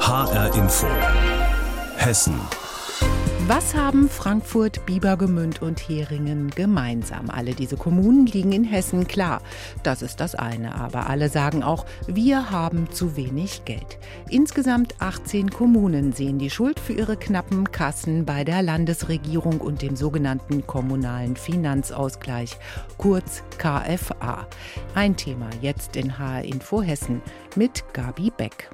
HR Info Hessen. Was haben Frankfurt, Biebergemünd und Heringen gemeinsam? Alle diese Kommunen liegen in Hessen, klar. Das ist das eine. Aber alle sagen auch, wir haben zu wenig Geld. Insgesamt 18 Kommunen sehen die Schuld für ihre knappen Kassen bei der Landesregierung und dem sogenannten kommunalen Finanzausgleich, kurz KFA. Ein Thema jetzt in HR Info Hessen mit Gabi Beck.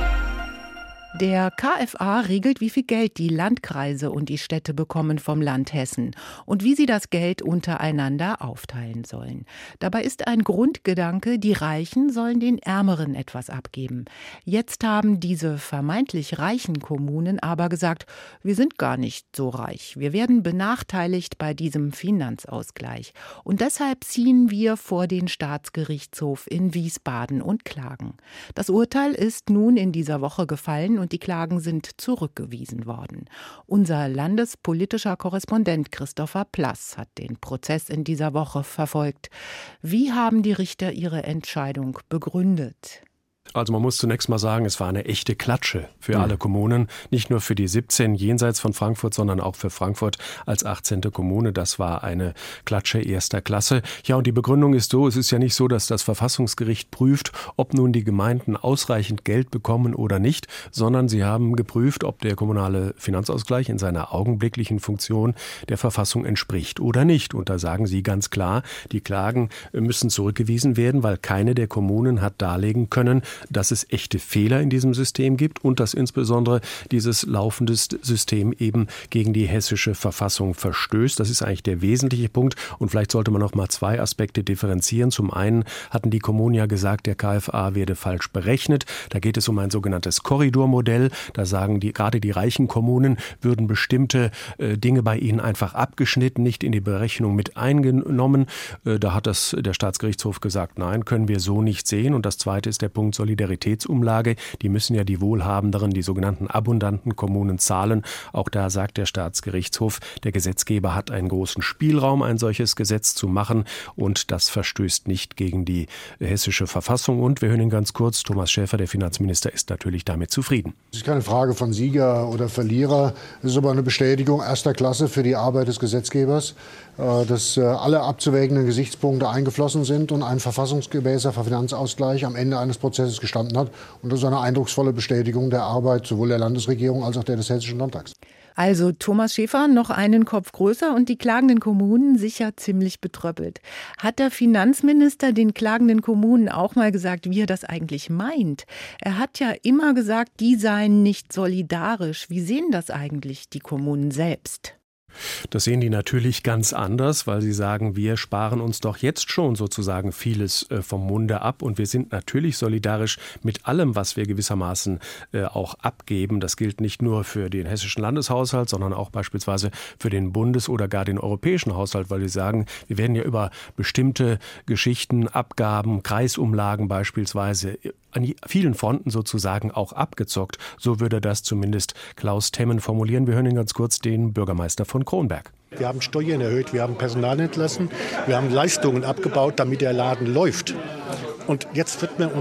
Der KFA regelt, wie viel Geld die Landkreise und die Städte bekommen vom Land Hessen und wie sie das Geld untereinander aufteilen sollen. Dabei ist ein Grundgedanke, die Reichen sollen den Ärmeren etwas abgeben. Jetzt haben diese vermeintlich reichen Kommunen aber gesagt, wir sind gar nicht so reich. Wir werden benachteiligt bei diesem Finanzausgleich. Und deshalb ziehen wir vor den Staatsgerichtshof in Wiesbaden und klagen. Das Urteil ist nun in dieser Woche gefallen und die Klagen sind zurückgewiesen worden. Unser landespolitischer Korrespondent Christopher Plass hat den Prozess in dieser Woche verfolgt. Wie haben die Richter ihre Entscheidung begründet? Also man muss zunächst mal sagen, es war eine echte Klatsche für alle Kommunen. Nicht nur für die 17 jenseits von Frankfurt, sondern auch für Frankfurt als 18. Kommune. Das war eine Klatsche erster Klasse. Ja, und die Begründung ist so, es ist ja nicht so, dass das Verfassungsgericht prüft, ob nun die Gemeinden ausreichend Geld bekommen oder nicht, sondern sie haben geprüft, ob der kommunale Finanzausgleich in seiner augenblicklichen Funktion der Verfassung entspricht oder nicht. Und da sagen sie ganz klar, die Klagen müssen zurückgewiesen werden, weil keine der Kommunen hat darlegen können, dass es echte Fehler in diesem System gibt und dass insbesondere dieses laufende System eben gegen die hessische Verfassung verstößt. Das ist eigentlich der wesentliche Punkt. Und vielleicht sollte man noch mal zwei Aspekte differenzieren. Zum einen hatten die Kommunen ja gesagt, der KFA werde falsch berechnet. Da geht es um ein sogenanntes Korridormodell. Da sagen gerade die reichen Kommunen würden bestimmte Dinge bei ihnen einfach abgeschnitten, nicht in die Berechnung mit eingenommen. Da hat der Staatsgerichtshof gesagt, nein, können wir so nicht sehen. Und das zweite ist der Punkt Solidaritätsumlage. Die müssen ja die wohlhabenderen, die sogenannten abundanten Kommunen zahlen. Auch da sagt der Staatsgerichtshof, der Gesetzgeber hat einen großen Spielraum, ein solches Gesetz zu machen und das verstößt nicht gegen die hessische Verfassung. Und wir hören ihn ganz kurz, Thomas Schäfer, der Finanzminister, ist natürlich damit zufrieden. Es ist keine Frage von Sieger oder Verlierer. Es ist aber eine Bestätigung erster Klasse für die Arbeit des Gesetzgebers, dass alle abzuwägenden Gesichtspunkte eingeflossen sind und ein verfassungsgemäßer Finanzausgleich am Ende eines Prozesses gestanden hat. Und das ist eine eindrucksvolle Bestätigung der Arbeit sowohl der Landesregierung als auch der des Hessischen Landtags. Also Thomas Schäfer noch einen Kopf größer und die klagenden Kommunen sicher ziemlich betröppelt. Hat der Finanzminister den klagenden Kommunen auch mal gesagt, wie er das eigentlich meint? Er hat ja immer gesagt, die seien nicht solidarisch. Wie sehen das eigentlich die Kommunen selbst? Das sehen die natürlich ganz anders, weil sie sagen, wir sparen uns doch jetzt schon sozusagen vieles vom Munde ab und wir sind natürlich solidarisch mit allem, was wir gewissermaßen auch abgeben. Das gilt nicht nur für den hessischen Landeshaushalt, sondern auch beispielsweise für den Bundes- oder gar den europäischen Haushalt, weil sie sagen, wir werden ja über bestimmte Geschichten, Abgaben, Kreisumlagen beispielsweise an vielen Fronten sozusagen auch abgezockt. So würde das zumindest Klaus Temmen formulieren. Wir hören ihn ganz kurz, den Bürgermeister von Kronberg. Wir haben Steuern erhöht, wir haben Personal entlassen, wir haben Leistungen abgebaut, damit der Laden läuft. Und jetzt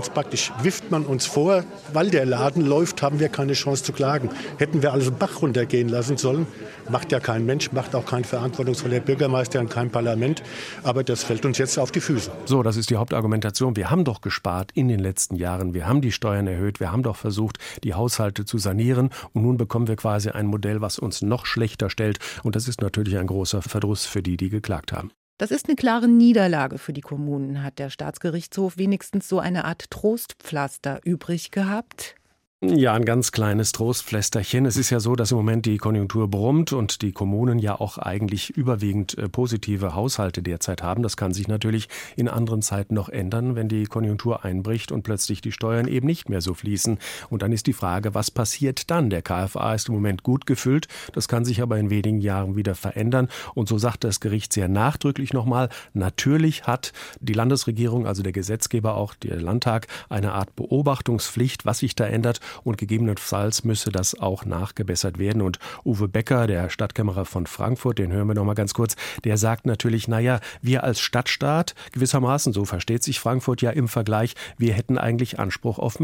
wirft man uns vor, weil der Laden läuft, haben wir keine Chance zu klagen. Hätten wir alles den Bach runtergehen lassen sollen, macht ja kein Mensch, macht auch kein verantwortungsvoller Bürgermeister und kein Parlament. Aber das fällt uns jetzt auf die Füße. So, das ist die Hauptargumentation. Wir haben doch gespart in den letzten Jahren. Wir haben die Steuern erhöht. Wir haben doch versucht, die Haushalte zu sanieren. Und nun bekommen wir quasi ein Modell, was uns noch schlechter stellt. Und das ist natürlich ein großer Verdruss für die geklagt haben. Das ist eine klare Niederlage für die Kommunen. Hat der Staatsgerichtshof wenigstens so eine Art Trostpflaster übrig gehabt? Ja, ein ganz kleines Trostpflästerchen. Es ist ja so, dass im Moment die Konjunktur brummt und die Kommunen ja auch eigentlich überwiegend positive Haushalte derzeit haben. Das kann sich natürlich in anderen Zeiten noch ändern, wenn die Konjunktur einbricht und plötzlich die Steuern eben nicht mehr so fließen. Und dann ist die Frage, was passiert dann? Der KFA ist im Moment gut gefüllt. Das kann sich aber in wenigen Jahren wieder verändern. Und so sagt das Gericht sehr nachdrücklich nochmal, natürlich hat die Landesregierung, also der Gesetzgeber, auch der Landtag, eine Art Beobachtungspflicht, was sich da ändert. Und gegebenenfalls müsse das auch nachgebessert werden. Und Uwe Becker, der Stadtkämmerer von Frankfurt, den hören wir noch mal ganz kurz, der sagt natürlich, wir als Stadtstaat gewissermaßen, so versteht sich Frankfurt ja im Vergleich, wir hätten eigentlich Anspruch auf mehr.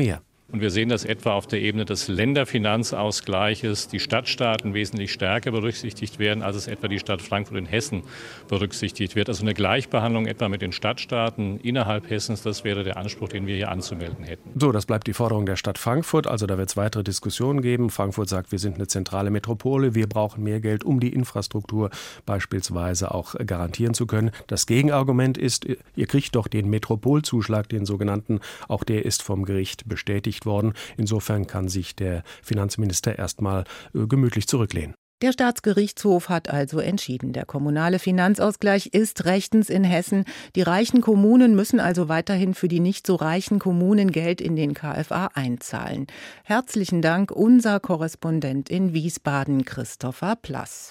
Und wir sehen das etwa auf der Ebene des Länderfinanzausgleiches, die Stadtstaaten wesentlich stärker berücksichtigt werden, als es etwa die Stadt Frankfurt in Hessen berücksichtigt wird. Also eine Gleichbehandlung etwa mit den Stadtstaaten innerhalb Hessens, das wäre der Anspruch, den wir hier anzumelden hätten. So, das bleibt die Forderung der Stadt Frankfurt. Also da wird es weitere Diskussionen geben. Frankfurt sagt, wir sind eine zentrale Metropole, wir brauchen mehr Geld, um die Infrastruktur beispielsweise auch garantieren zu können. Das Gegenargument ist, ihr kriegt doch den Metropolzuschlag, den sogenannten, auch der ist vom Gericht bestätigt worden. Insofern kann sich der Finanzminister erstmal gemütlich zurücklehnen. Der Staatsgerichtshof hat also entschieden, der kommunale Finanzausgleich ist rechtens in Hessen. Die reichen Kommunen müssen also weiterhin für die nicht so reichen Kommunen Geld in den KFA einzahlen. Herzlichen Dank, unser Korrespondent in Wiesbaden, Christopher Plass.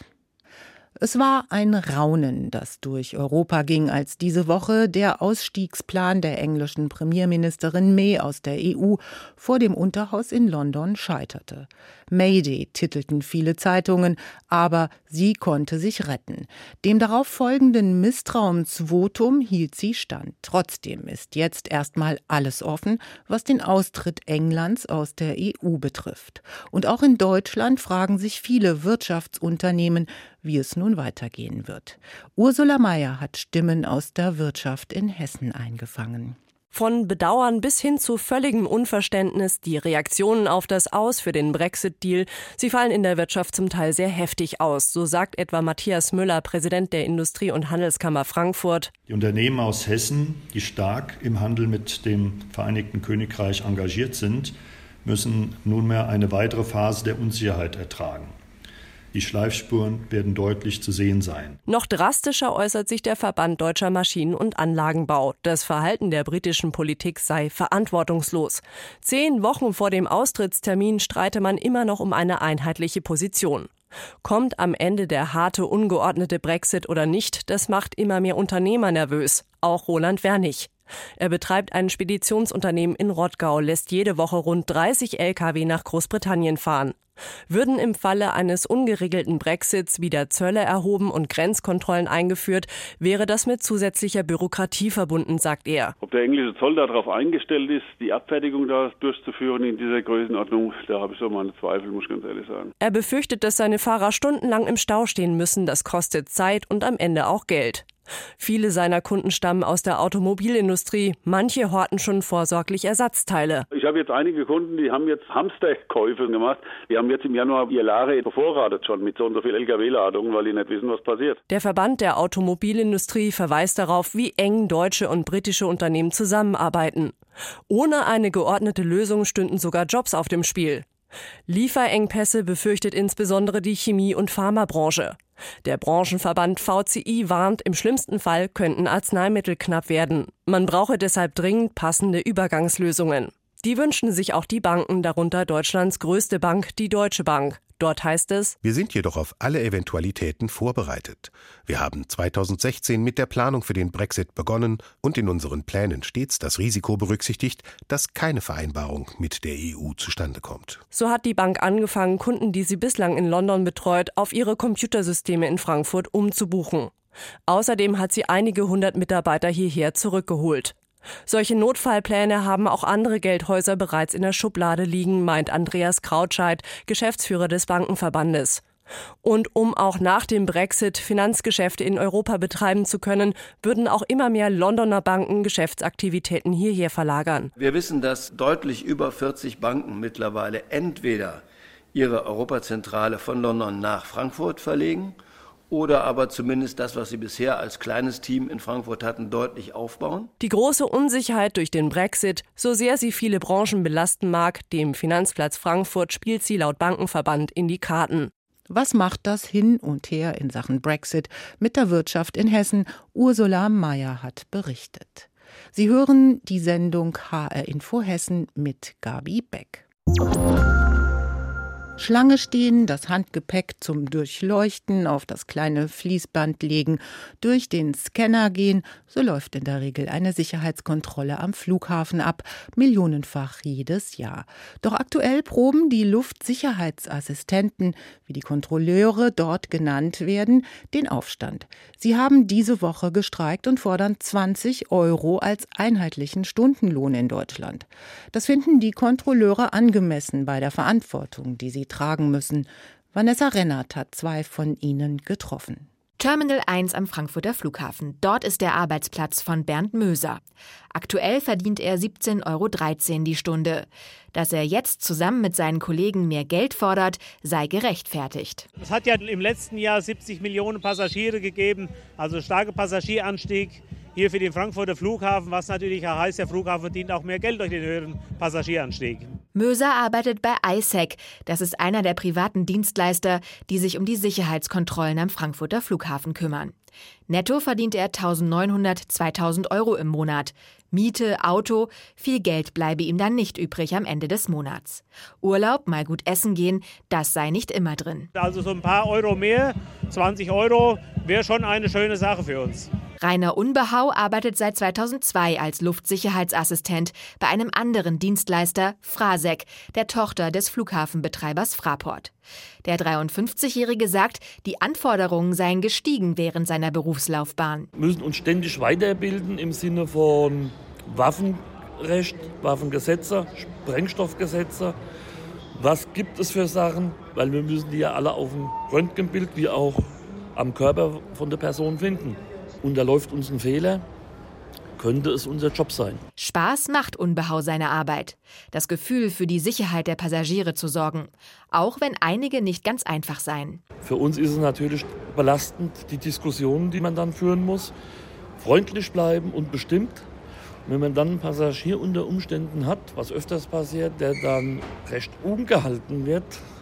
Es war ein Raunen, das durch Europa ging, als diese Woche der Ausstiegsplan der englischen Premierministerin May aus der EU vor dem Unterhaus in London scheiterte. Mayday titelten viele Zeitungen, aber sie konnte sich retten. Dem darauf folgenden Misstrauensvotum hielt sie stand. Trotzdem ist jetzt erstmal alles offen, was den Austritt Englands aus der EU betrifft. Und auch in Deutschland fragen sich viele Wirtschaftsunternehmen, wie es nun weitergehen wird. Ursula Mayer hat Stimmen aus der Wirtschaft in Hessen eingefangen. Von Bedauern bis hin zu völligem Unverständnis, die Reaktionen auf das Aus für den Brexit-Deal, sie fallen in der Wirtschaft zum Teil sehr heftig aus. So sagt etwa Matthias Müller, Präsident der Industrie- und Handelskammer Frankfurt. Die Unternehmen aus Hessen, die stark im Handel mit dem Vereinigten Königreich engagiert sind, müssen nunmehr eine weitere Phase der Unsicherheit ertragen. Die Schleifspuren werden deutlich zu sehen sein. Noch drastischer äußert sich der Verband Deutscher Maschinen- und Anlagenbau. Das Verhalten der britischen Politik sei verantwortungslos. 10 Wochen vor dem Austrittstermin streite man immer noch um eine einheitliche Position. Kommt am Ende der harte, ungeordnete Brexit oder nicht, das macht immer mehr Unternehmer nervös. Auch Roland Wernig. Er betreibt ein Speditionsunternehmen in Rottgau, lässt jede Woche rund 30 Lkw nach Großbritannien fahren. Würden im Falle eines ungeregelten Brexits wieder Zölle erhoben und Grenzkontrollen eingeführt, wäre das mit zusätzlicher Bürokratie verbunden, sagt er. Ob der englische Zoll darauf eingestellt ist, die Abfertigung da durchzuführen in dieser Größenordnung, da habe ich so meine Zweifel, muss ich ganz ehrlich sagen. Er befürchtet, dass seine Fahrer stundenlang im Stau stehen müssen. Das kostet Zeit und am Ende auch Geld. Viele seiner Kunden stammen aus der Automobilindustrie. Manche horten schon vorsorglich Ersatzteile. Ich habe jetzt einige Kunden, die haben jetzt Hamsterkäufe gemacht. Die haben jetzt im Januar ihr Lager bevorratet schon mit so und so viel Lkw-Ladungen, weil die nicht wissen, was passiert. Der Verband der Automobilindustrie verweist darauf, wie eng deutsche und britische Unternehmen zusammenarbeiten. Ohne eine geordnete Lösung stünden sogar Jobs auf dem Spiel. Lieferengpässe befürchtet insbesondere die Chemie- und Pharmabranche. Der Branchenverband VCI warnt, im schlimmsten Fall könnten Arzneimittel knapp werden. Man brauche deshalb dringend passende Übergangslösungen. Die wünschen sich auch die Banken, darunter Deutschlands größte Bank, die Deutsche Bank. Dort heißt es: Wir sind jedoch auf alle Eventualitäten vorbereitet. Wir haben 2016 mit der Planung für den Brexit begonnen und in unseren Plänen stets das Risiko berücksichtigt, dass keine Vereinbarung mit der EU zustande kommt. So hat die Bank angefangen, Kunden, die sie bislang in London betreut, auf ihre Computersysteme in Frankfurt umzubuchen. Außerdem hat sie einige hundert Mitarbeiter hierher zurückgeholt. Solche Notfallpläne haben auch andere Geldhäuser bereits in der Schublade liegen, meint Andreas Krautscheid, Geschäftsführer des Bankenverbandes. Und um auch nach dem Brexit Finanzgeschäfte in Europa betreiben zu können, würden auch immer mehr Londoner Banken Geschäftsaktivitäten hierher verlagern. Wir wissen, dass deutlich über 40 Banken mittlerweile entweder ihre Europazentrale von London nach Frankfurt verlegen oder aber zumindest das, was sie bisher als kleines Team in Frankfurt hatten, deutlich aufbauen. Die große Unsicherheit durch den Brexit, so sehr sie viele Branchen belasten mag, dem Finanzplatz Frankfurt spielt sie laut Bankenverband in die Karten. Was macht das hin und her in Sachen Brexit mit der Wirtschaft in Hessen? Ursula Mayer hat berichtet. Sie hören die Sendung HR Info Hessen mit Gabi Beck. Schlange stehen, das Handgepäck zum Durchleuchten auf das kleine Fließband legen, durch den Scanner gehen, so läuft in der Regel eine Sicherheitskontrolle am Flughafen ab, millionenfach jedes Jahr. Doch aktuell proben die Luftsicherheitsassistenten, wie die Kontrolleure dort genannt werden, den Aufstand. Sie haben diese Woche gestreikt und fordern 20 € als einheitlichen Stundenlohn in Deutschland. Das finden die Kontrolleure angemessen bei der Verantwortung, die sie tragen müssen. Vanessa Rennert hat 2 von ihnen getroffen. Terminal 1 am Frankfurter Flughafen. Dort ist der Arbeitsplatz von Bernd Möser. Aktuell verdient er 17,13 € die Stunde. Dass er jetzt zusammen mit seinen Kollegen mehr Geld fordert, sei gerechtfertigt. Es hat ja im letzten Jahr 70 Millionen Passagiere gegeben, also starker Passagieranstieg hier für den Frankfurter Flughafen, was natürlich auch heißt, der Flughafen verdient auch mehr Geld durch den höheren Passagieranstieg. Möser arbeitet bei ISEC. Das ist einer der privaten Dienstleister, die sich um die Sicherheitskontrollen am Frankfurter Flughafen kümmern. Netto verdient er 1.900, 2.000 € im Monat. Miete, Auto, viel Geld bleibe ihm dann nicht übrig am Ende des Monats. Urlaub, mal gut essen gehen, das sei nicht immer drin. Also so ein paar Euro mehr, 20 € wäre schon eine schöne Sache für uns. Rainer Unbehau arbeitet seit 2002 als Luftsicherheitsassistent bei einem anderen Dienstleister, Frasec, der Tochter des Flughafenbetreibers Fraport. Der 53-Jährige sagt, die Anforderungen seien gestiegen während seiner Berufslaufbahn. Wir müssen uns ständig weiterbilden im Sinne von Waffenrecht, Waffengesetze, Sprengstoffgesetze. Was gibt es für Sachen? Weil wir müssen die ja alle auf dem Röntgenbild wie auch am Körper von der Person finden. Unterläuft uns ein Fehler, könnte es unser Job sein. Spaß macht Unbehau seine Arbeit. Das Gefühl, für die Sicherheit der Passagiere zu sorgen. Auch wenn einige nicht ganz einfach seien. Für uns ist es natürlich belastend, die Diskussionen, die man dann führen muss. Freundlich bleiben und bestimmt. Wenn man dann einen Passagier unter Umständen hat, was öfters passiert, der dann recht ungehalten wird,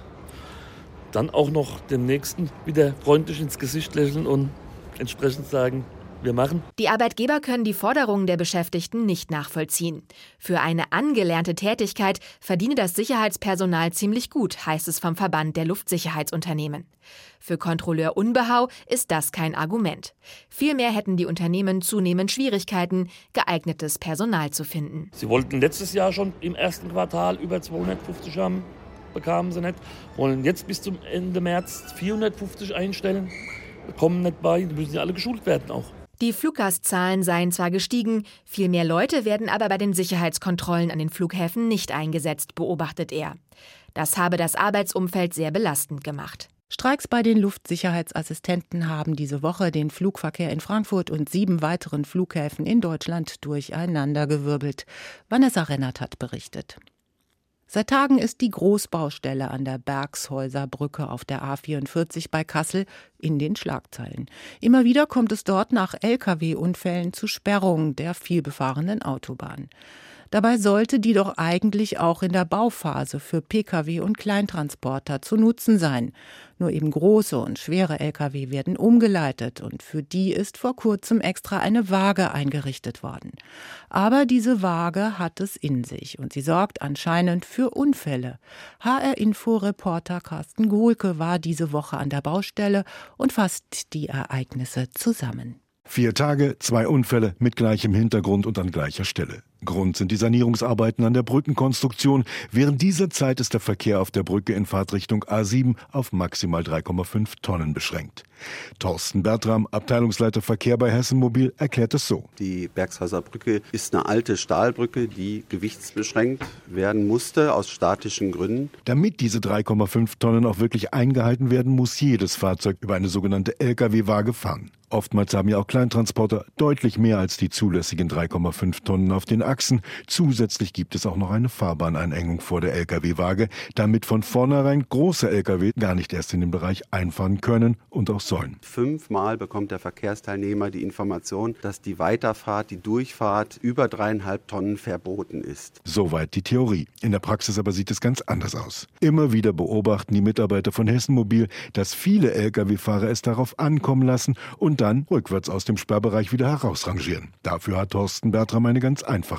dann auch noch dem Nächsten wieder freundlich ins Gesicht lächeln und entsprechend sagen, wir machen. Die Arbeitgeber können die Forderungen der Beschäftigten nicht nachvollziehen. Für eine angelernte Tätigkeit verdiene das Sicherheitspersonal ziemlich gut, heißt es vom Verband der Luftsicherheitsunternehmen. Für Kontrolleur Unbehau ist das kein Argument. Vielmehr hätten die Unternehmen zunehmend Schwierigkeiten, geeignetes Personal zu finden. Sie wollten letztes Jahr schon im ersten Quartal über 250 haben, bekamen sie nicht. Wollen jetzt bis zum Ende März 450 einstellen. Kommen nicht bei, die müssen ja alle geschult werden auch. Die Fluggastzahlen seien zwar gestiegen, viel mehr Leute werden aber bei den Sicherheitskontrollen an den Flughäfen nicht eingesetzt, beobachtet er. Das habe das Arbeitsumfeld sehr belastend gemacht. Streiks bei den Luftsicherheitsassistenten haben diese Woche den Flugverkehr in Frankfurt und 7 weiteren Flughäfen in Deutschland durcheinandergewirbelt. Vanessa Rennert hat berichtet. Seit Tagen ist die Großbaustelle an der Bergshäuser Brücke auf der A44 bei Kassel in den Schlagzeilen. Immer wieder kommt es dort nach Lkw-Unfällen zu Sperrungen der vielbefahrenen Autobahn. Dabei sollte die doch eigentlich auch in der Bauphase für Pkw und Kleintransporter zu nutzen sein. Nur eben große und schwere Lkw werden umgeleitet und für die ist vor kurzem extra eine Waage eingerichtet worden. Aber diese Waage hat es in sich und sie sorgt anscheinend für Unfälle. HR-Info-Reporter Carsten Gohlke war diese Woche an der Baustelle und fasst die Ereignisse zusammen. 4 Tage, 2 Unfälle mit gleichem Hintergrund und an gleicher Stelle. Grund sind die Sanierungsarbeiten an der Brückenkonstruktion. Während dieser Zeit ist der Verkehr auf der Brücke in Fahrtrichtung A7 auf maximal 3,5 Tonnen beschränkt. Thorsten Bertram, Abteilungsleiter Verkehr bei Hessen Mobil, erklärt es so. Die Bergshäuser Brücke ist eine alte Stahlbrücke, die gewichtsbeschränkt werden musste aus statischen Gründen. Damit diese 3,5 Tonnen auch wirklich eingehalten werden, muss jedes Fahrzeug über eine sogenannte Lkw-Waage fahren. Oftmals haben ja auch Kleintransporter deutlich mehr als die zulässigen 3,5 Tonnen auf den Achsen. Zusätzlich gibt es auch noch eine Fahrbahneinengung vor der Lkw-Waage, damit von vornherein große Lkw gar nicht erst in den Bereich einfahren können und auch sollen. 5-mal bekommt der Verkehrsteilnehmer die Information, dass die Weiterfahrt, die Durchfahrt über 3,5 Tonnen verboten ist. Soweit die Theorie. In der Praxis aber sieht es ganz anders aus. Immer wieder beobachten die Mitarbeiter von Hessen Mobil, dass viele Lkw-Fahrer es darauf ankommen lassen und dann rückwärts aus dem Sperrbereich wieder herausrangieren. Dafür hat Thorsten Bertram eine ganz einfache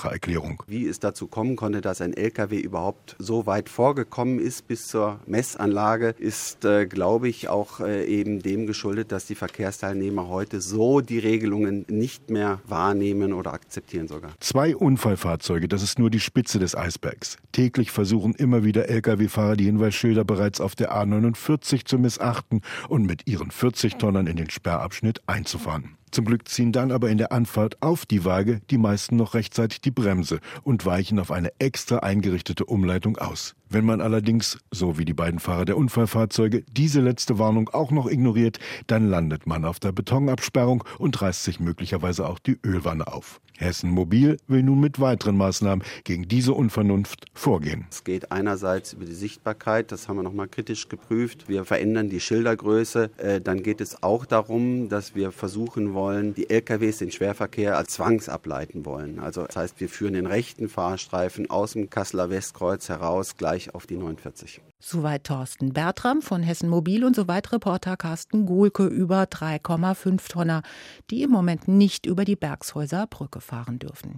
Widerspracheerklärung. Wie es dazu kommen konnte, dass ein LKW überhaupt so weit vorgekommen ist bis zur Messanlage, ist, glaube ich, auch eben dem geschuldet, dass die Verkehrsteilnehmer heute so die Regelungen nicht mehr wahrnehmen oder akzeptieren sogar. 2 Unfallfahrzeuge, das ist nur die Spitze des Eisbergs. Täglich versuchen immer wieder Lkw-Fahrer, die Hinweisschilder bereits auf der A49 zu missachten und mit ihren 40-Tonnern in den Sperrabschnitt einzufahren. Zum Glück ziehen dann aber in der Anfahrt auf die Waage die meisten noch rechtzeitig die Bremse und weichen auf eine extra eingerichtete Umleitung aus. Wenn man allerdings, so wie die beiden Fahrer der Unfallfahrzeuge, diese letzte Warnung auch noch ignoriert, dann landet man auf der Betonabsperrung und reißt sich möglicherweise auch die Ölwanne auf. Hessen Mobil will nun mit weiteren Maßnahmen gegen diese Unvernunft vorgehen. Es geht einerseits über die Sichtbarkeit, das haben wir nochmal kritisch geprüft. Wir verändern die Schildergröße. Dann geht es auch darum, dass wir versuchen wollen, die LKWs den Schwerverkehr als zwangsableiten wollen. Also das heißt, wir führen den rechten Fahrstreifen aus dem Kasseler Westkreuz heraus gleich auf die 49. Soweit Thorsten Bertram von Hessen Mobil und soweit Reporter Carsten Gohlke über 3,5 Tonner, die im Moment nicht über die Bergshäuser Brücke fahren dürfen.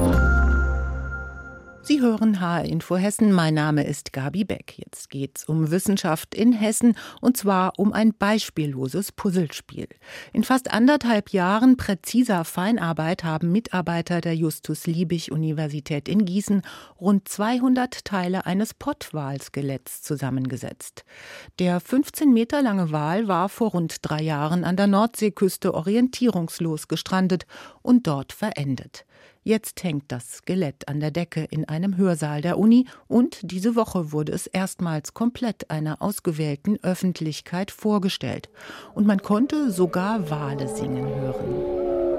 Sie hören HR Info Hessen. Mein Name ist Gabi Beck. Jetzt geht's um Wissenschaft in Hessen und zwar um ein beispielloses Puzzlespiel. In fast 1,5 Jahren präziser Feinarbeit haben Mitarbeiter der Justus-Liebig-Universität in Gießen rund 200 Teile eines Pottwalskeletts zusammengesetzt. Der 15 Meter lange Wal war vor rund 3 Jahren an der Nordseeküste orientierungslos gestrandet und dort verendet. Jetzt hängt das Skelett an der Decke in einem Hörsaal der Uni und diese Woche wurde es erstmals komplett einer ausgewählten Öffentlichkeit vorgestellt. Und man konnte sogar Wale singen hören.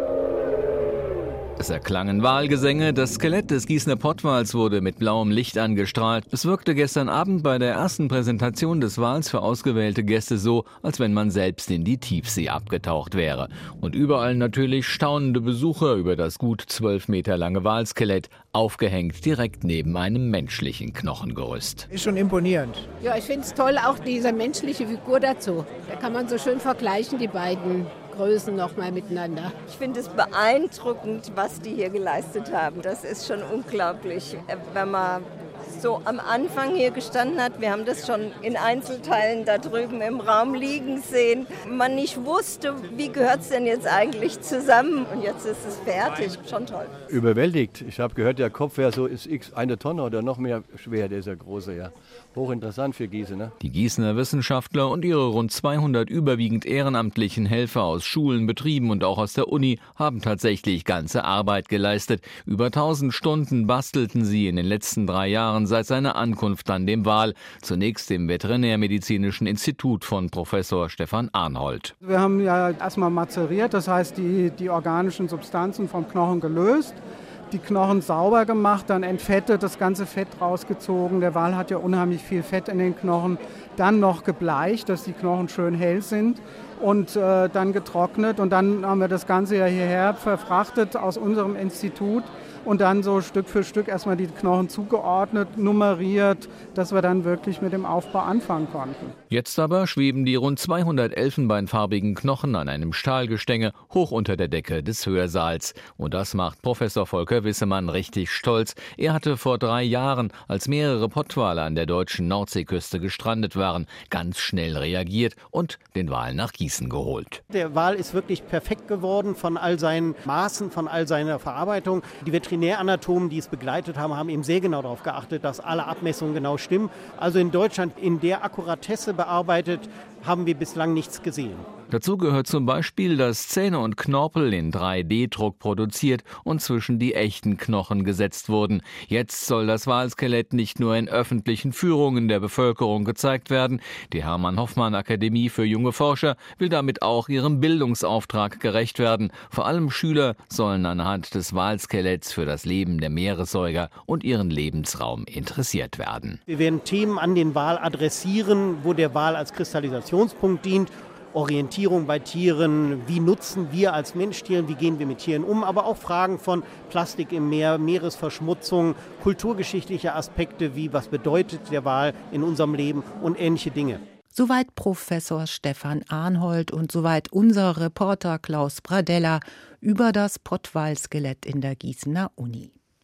Es erklangen Walgesänge, das Skelett des Gießener Pottwals wurde mit blauem Licht angestrahlt. Es wirkte gestern Abend bei der ersten Präsentation des Wals für ausgewählte Gäste so, als wenn man selbst in die Tiefsee abgetaucht wäre. Und überall natürlich staunende Besucher über das gut 12 Meter lange Walskelett, aufgehängt direkt neben einem menschlichen Knochengerüst. Ist schon imponierend. Ja, ich finde es toll, auch diese menschliche Figur dazu. Da kann man so schön vergleichen, die beiden Größen noch mal miteinander. Ich finde es beeindruckend, was die hier geleistet haben. Das ist schon unglaublich. Wenn man so am Anfang hier gestanden hat, wir haben das schon in Einzelteilen da drüben im Raum liegen sehen, man nicht wusste, wie gehört es denn jetzt eigentlich zusammen und jetzt ist es fertig, schon toll. Überwältigt. Ich habe gehört, der Kopf wäre so ist 1 Tonne oder noch mehr schwer, der ist ja große, ja. Hochinteressant für Gießen, ne? Die Gießener Wissenschaftler und ihre rund 200 überwiegend ehrenamtlichen Helfer aus Schulen, Betrieben und auch aus der Uni haben tatsächlich ganze Arbeit geleistet. Über 1000 Stunden bastelten sie in den letzten 3 Jahren seit seiner Ankunft an dem Wal. Zunächst im Veterinärmedizinischen Institut von Professor Stefan Arnhold. Wir haben ja erstmal mazeriert, das heißt die organischen Substanzen vom Knochen gelöst. Die Knochen sauber gemacht, dann entfettet, das ganze Fett rausgezogen. Der Wal hat ja unheimlich viel Fett in den Knochen. Dann noch gebleicht, dass die Knochen schön hell sind und dann getrocknet. Und dann haben wir das Ganze ja hierher verfrachtet aus unserem Institut und dann so Stück für Stück erstmal die Knochen zugeordnet, nummeriert, dass wir dann wirklich mit dem Aufbau anfangen konnten. Jetzt aber schweben die rund 200 elfenbeinfarbigen Knochen an einem Stahlgestänge hoch unter der Decke des Hörsaals. Und das macht Professor Volker Wissemann richtig stolz. Er hatte vor 3 Jahren, als mehrere Pottwale an der deutschen Nordseeküste gestrandet waren, ganz schnell reagiert und den Wal nach Gießen geholt. Der Wal ist wirklich perfekt geworden von all seinen Maßen, von all seiner Verarbeitung. Die Veterinäranatomen, die es begleitet haben, haben eben sehr genau darauf geachtet, dass alle Abmessungen genau stimmen. Also in Deutschland in der Akkuratesse bearbeitet, haben wir bislang nichts gesehen. Dazu gehört zum Beispiel, dass Zähne und Knorpel in 3D-Druck produziert und zwischen die echten Knochen gesetzt wurden. Jetzt soll das Walskelett nicht nur in öffentlichen Führungen der Bevölkerung gezeigt werden. Die Hermann-Hoffmann-Akademie für junge Forscher will damit auch ihrem Bildungsauftrag gerecht werden. Vor allem Schüler sollen anhand des Walskeletts für das Leben der Meeressäuger und ihren Lebensraum interessiert werden. Wir werden Themen an den Wal adressieren, wo der Wal als Kristallisationspunkt dient. Orientierung bei Tieren, wie nutzen wir als Menschtieren, wie gehen wir mit Tieren um, aber auch Fragen von Plastik im Meer, Meeresverschmutzung, kulturgeschichtliche Aspekte wie was bedeutet der Wal in unserem Leben und ähnliche Dinge. Soweit Professor Stefan Arnhold und soweit unser Reporter Klaus Bradella über das Pottwalskelett in der Gießener Uni.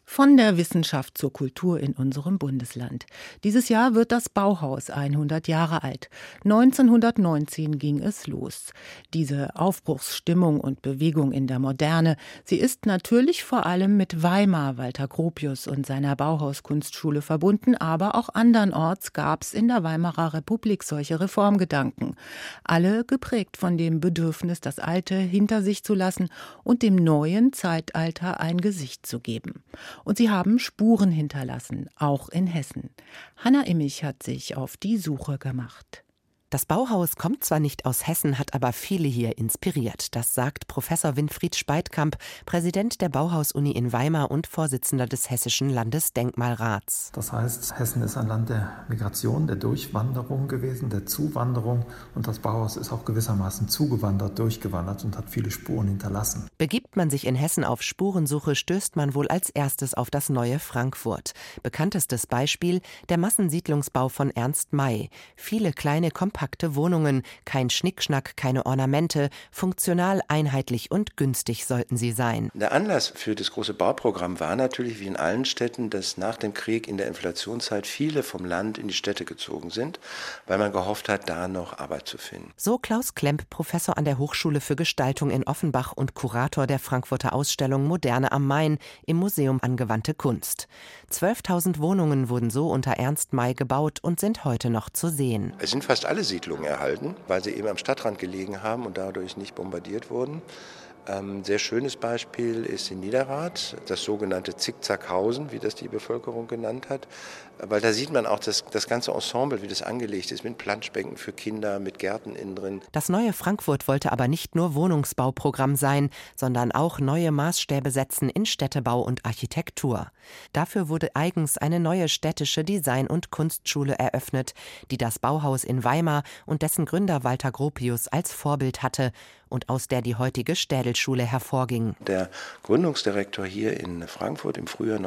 Von der Wissenschaft zur Kultur in unserem Bundesland. Dieses Jahr wird das Bauhaus 100 Jahre alt. 1919 ging es los. Diese Aufbruchsstimmung und Bewegung in der Moderne, sie ist natürlich vor allem mit Weimar, Walter Gropius und seiner Bauhauskunstschule verbunden, aber auch andernorts gab es in der Weimarer Republik solche Reformgedanken. Alle geprägt von dem Bedürfnis, das Alte hinter sich zu lassen und dem neuen Zeitalter ein Gesicht zu geben. Und sie haben Spuren hinterlassen, auch in Hessen. Hanna Immich hat sich auf die Suche gemacht. Das Bauhaus kommt zwar nicht aus Hessen, hat aber viele hier inspiriert. Das sagt Professor Winfried Speitkamp, Präsident der Bauhaus-Uni in Weimar und Vorsitzender des Hessischen Landesdenkmalrats. Das heißt, Hessen ist ein Land der Migration, der Durchwanderung gewesen, der Zuwanderung. Und das Bauhaus ist auch gewissermaßen zugewandert, durchgewandert und hat viele Spuren hinterlassen. Begibt man sich in Hessen auf Spurensuche, stößt man wohl als erstes auf das neue Frankfurt. Bekanntestes Beispiel, der Massensiedlungsbau von Ernst May. Viele kleine kompakte Wohnungen, kein Schnickschnack, keine Ornamente, funktional, einheitlich und günstig sollten sie sein. Der Anlass für das große Bauprogramm war natürlich, wie in allen Städten, dass nach dem Krieg in der Inflationszeit viele vom Land in die Städte gezogen sind, weil man gehofft hat, da noch Arbeit zu finden. So Klaus Klemp, Professor an der Hochschule für Gestaltung in Offenbach und Kurator der Frankfurter Ausstellung Moderne am Main im Museum Angewandte Kunst. 12.000 Wohnungen wurden so unter Ernst May gebaut und sind heute noch zu sehen. Es sind fast alle Siedlungen erhalten, weil sie eben am Stadtrand gelegen haben und dadurch nicht bombardiert wurden. Sehr schönes Beispiel ist in Niederrad, das sogenannte Zickzackhausen, wie das die Bevölkerung genannt hat. Weil da sieht man auch das ganze Ensemble, wie das angelegt ist, mit Planschbänken für Kinder, mit Gärten innen drin. Das neue Frankfurt wollte aber nicht nur Wohnungsbauprogramm sein, sondern auch neue Maßstäbe setzen in Städtebau und Architektur. Dafür wurde eigens eine neue städtische Design- und Kunstschule eröffnet, die das Bauhaus in Weimar und dessen Gründer Walter Gropius als Vorbild hatte und aus der die heutige Städelschule hervorging. Der Gründungsdirektor hier in Frankfurt im Frühjahr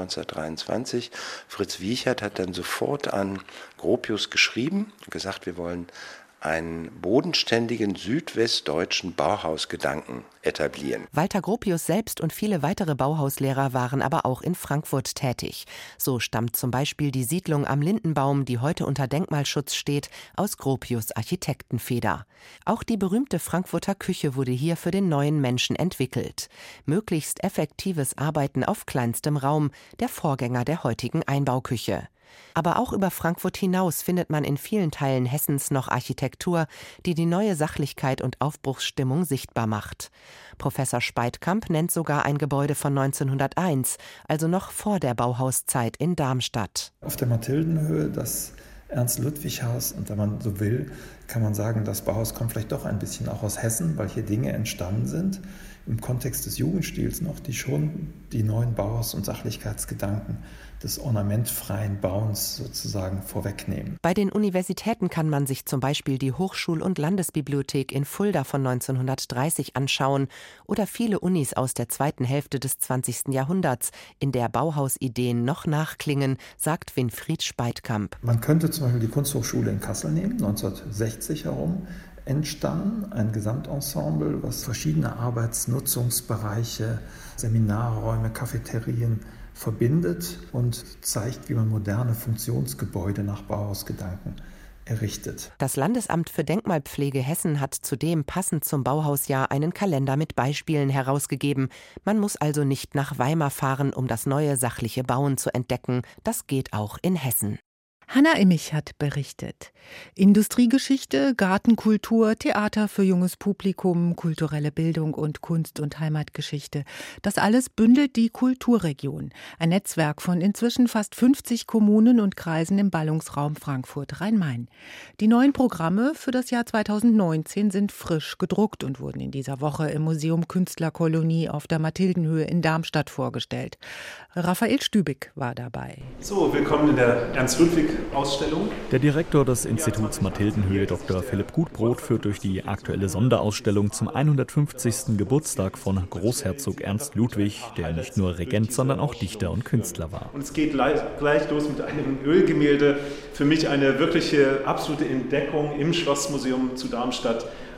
1923, Fritz Wiechert, hat dann sofort an Gropius geschrieben und gesagt, wir wollen einen bodenständigen südwestdeutschen Bauhausgedanken etablieren. Walter Gropius selbst und viele weitere Bauhauslehrer waren aber auch in Frankfurt tätig. So stammt zum Beispiel die Siedlung am Lindenbaum, die heute unter Denkmalschutz steht, aus Gropius' Architektenfeder. Auch die berühmte Frankfurter Küche wurde hier für den neuen Menschen entwickelt. Möglichst effektives Arbeiten auf kleinstem Raum, der Vorgänger der heutigen Einbauküche. Aber auch über Frankfurt hinaus findet man in vielen Teilen Hessens noch Architektur, die die neue Sachlichkeit und Aufbruchsstimmung sichtbar macht. Professor Speitkamp nennt sogar ein Gebäude von 1901, also noch vor der Bauhauszeit in Darmstadt. Auf der Mathildenhöhe das Ernst-Ludwig-Haus, und wenn man so will, kann man sagen, das Bauhaus kommt vielleicht doch ein bisschen auch aus Hessen, weil hier Dinge entstanden sind, im Kontext des Jugendstils noch, die schon die neuen Bauhaus- und Sachlichkeitsgedanken des ornamentfreien Bauens sozusagen vorwegnehmen. Bei den Universitäten kann man sich zum Beispiel die Hochschul- und Landesbibliothek in Fulda von 1930 anschauen oder viele Unis aus der zweiten Hälfte des 20. Jahrhunderts, in der Bauhausideen noch nachklingen, sagt Winfried Speitkamp. Man könnte zum Beispiel die Kunsthochschule in Kassel nehmen, 1960 herum. Entstanden ein Gesamtensemble, was verschiedene Arbeitsnutzungsbereiche, Seminarräume, Cafeterien verbindet und zeigt, wie man moderne Funktionsgebäude nach Bauhausgedanken errichtet. Das Landesamt für Denkmalpflege Hessen hat zudem passend zum Bauhausjahr einen Kalender mit Beispielen herausgegeben. Man muss also nicht nach Weimar fahren, um das neue sachliche Bauen zu entdecken. Das geht auch in Hessen. Hanna Immich hat berichtet. Industriegeschichte, Gartenkultur, Theater für junges Publikum, kulturelle Bildung und Kunst- und Heimatgeschichte. Das alles bündelt die Kulturregion. Ein Netzwerk von inzwischen fast 50 Kommunen und Kreisen im Ballungsraum Frankfurt-Rhein-Main. Die neuen Programme für das Jahr 2019 sind frisch gedruckt und wurden in dieser Woche im Museum Künstlerkolonie auf der Mathildenhöhe in Darmstadt vorgestellt. Raphael Stübig war dabei. So, willkommen in der Ernst-Ludwig-Ausstellung. Der Direktor des Instituts Mathildenhöhe, Dr. Philipp Gutbrot, führt durch die aktuelle Sonderausstellung zum 150. Geburtstag von Großherzog Ernst Ludwig, der nicht nur Regent, sondern auch Dichter und Künstler war. Und es geht gleich los mit einem Ölgemälde. Für mich eine wirkliche absolute Entdeckung im Schlossmuseum zu Darmstadt.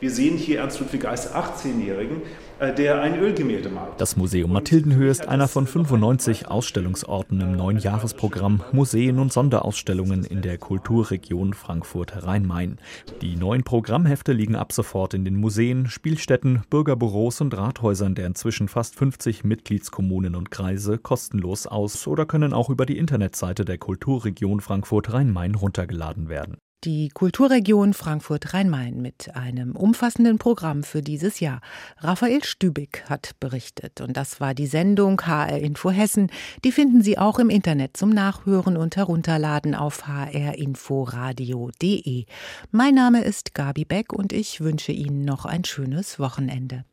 Wir sehen hier Ernst Ludwig als 18-Jährigen, der ein Ölgemälde malt. Das Museum Mathildenhöhe ist einer von 95 Ausstellungsorten im neuen Jahresprogramm Museen und Sonderausstellungen in der Kulturregion Frankfurt-Rhein-Main. Die neuen Programmhefte liegen ab sofort in den Museen, Spielstätten, Bürgerbüros und Rathäusern der inzwischen fast 50 Mitgliedskommunen und Kreise kostenlos aus oder können auch über die Internetseite der Kulturregion Frankfurt-Rhein-Main runtergeladen werden. Die Kulturregion Frankfurt-Rhein-Main mit einem umfassenden Programm für dieses Jahr. Raphael Stübig hat berichtet. Und das war die Sendung HR Info Hessen. Die finden Sie auch im Internet zum Nachhören und Herunterladen auf hrinforadio.de. Mein Name ist Gabi Beck und ich wünsche Ihnen noch ein schönes Wochenende.